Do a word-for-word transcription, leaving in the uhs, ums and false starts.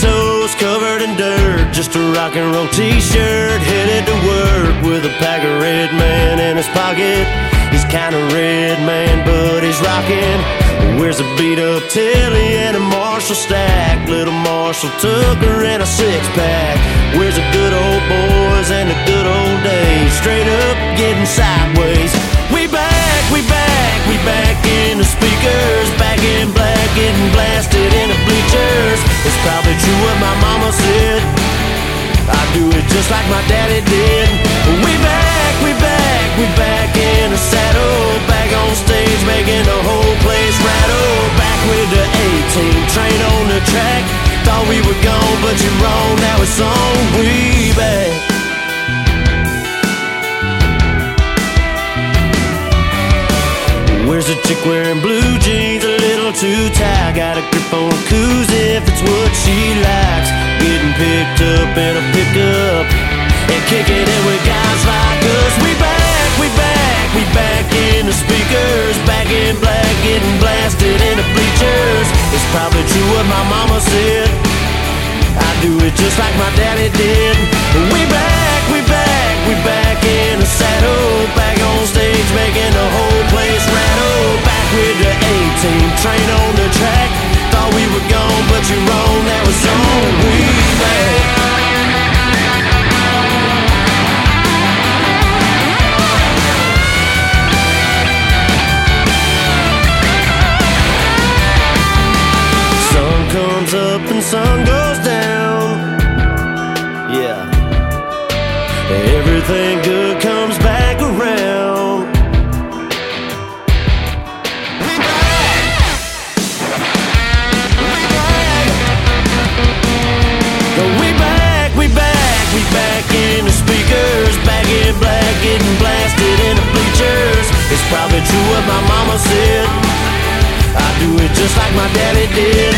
toes covered in dirt, just a rock and roll t-shirt, headed to work with a pack of Red Man in his pocket. He's kinda red, man, but he's rockin'. Wears a beat up Telly and a Marshall stack, little Marshall Tucker and a six pack. Wears the good old boys and the good old days, straight up getting sideways. We back, we back, we back in the speakers, back in black, getting blasted in the bleachers. It's probably true what my mama said, I do it just like my daddy did. We back, we back, we back in the saddle, back on stage making the whole place rattle. Back with the A-team, train on the track. Thought we were gone, but you're wrong, now it's on. We back. Where's a chick wearing blue jeans, a little too tight? Got a grip on a koozie if it's what she likes. Getting picked up in a pickup and kicking it with guys like us. We back, we back, we back in the speakers, back in black, getting blasted in the bleachers. It's probably true what my mama said, I do it just like my daddy did. We back, we back, we back in the saddle, back on stage making the whole place rattle. Back with the A-team, train on the track. Thought we were gone, but you're wrong, that was on. We back. Sun comes up and sun goes down. Yeah. Everything good comes back around. We back. We back, we back, we back in the speakers, back in black, getting blasted in the bleachers. It's probably true what my mama said, I do it just like my daddy did.